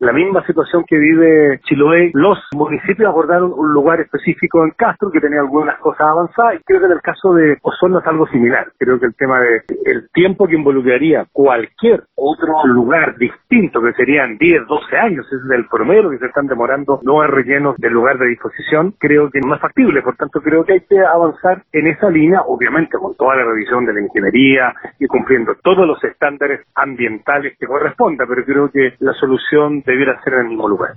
la misma situación que vive Chiloé. Los municipios abordaron un lugar específico en Castro que tenía algunas cosas avanzadas, y creo que en el caso de Osorno es algo similar. Creo que el tema de el tiempo que involucraría cualquier otro lugar distinto, que serían 10, 12 años, es el promedio que se están demorando no rellenos del lugar de disposición, creo que no es factible. Por tanto, creo que hay que avanzar en esa línea, obviamente con toda la revisión de la ingeniería y cumpliendo todos los estándares ambientales que corresponda, pero creo que la solución debiera ser en el mismo lugar.